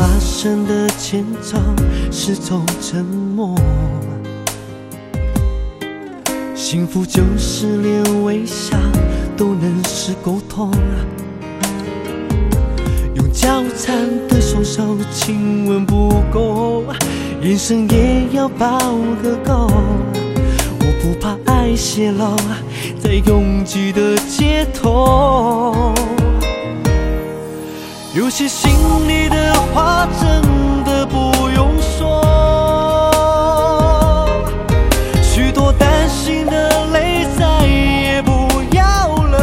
生的前兆是种沉默。幸福就是连微笑都能是沟通，用交缠的双手亲吻不够，眼神也要抱个够。我不怕爱泄露在拥挤的街头，有些心里的话真的不用说，许多担心的泪再也不要流。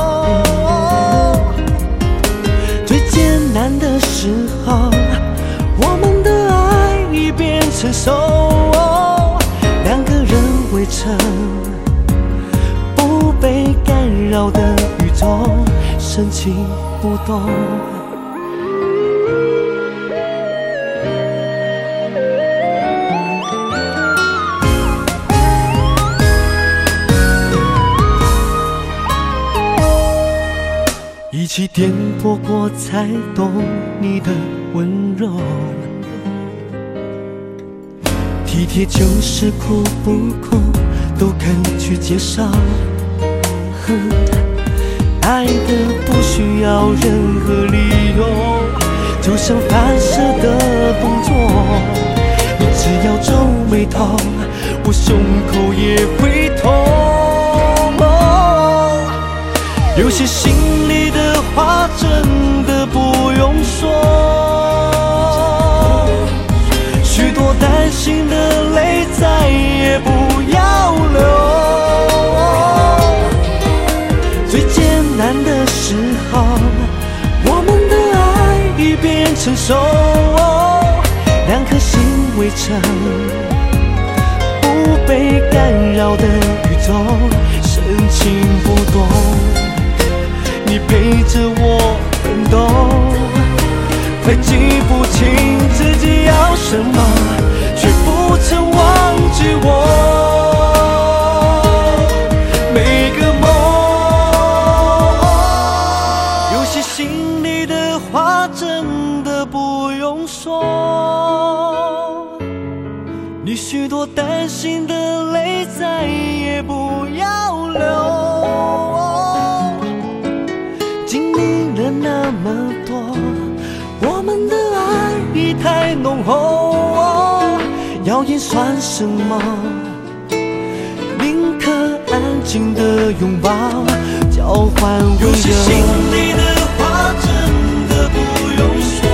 最艰难的时候，我们的爱已变成熟，两个人围成不被干扰的宇宙，深情不动。一起颠簸过才懂你的温柔，体贴就是苦不苦都肯去接受。爱的不需要任何理由，就像反射的动作，你只要皱眉头，我胸口也会痛。有些心里的话真的不用说，许多担心的泪再也不要流。最艰难的时候，我们的爱已变成熟，两颗心围成不被干扰的宇宙，深情不动。你陪着我奋斗，快记不清自己要什么，却不曾忘记我每个梦。有些心里的话真的不用说，你许多担心的泪再也不要流。那么多，我们的爱已太浓厚，谣言算什么？宁可安静的拥抱，交换温柔。有些心里的话真的不用说，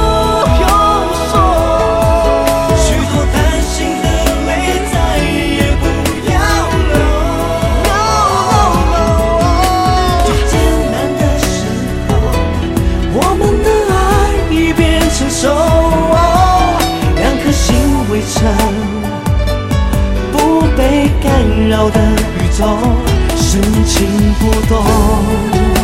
许多担心的泪再也不要流。最艰难的时候，我们的爱已变成熟，两颗心围成不被干扰的宇宙，深情不动。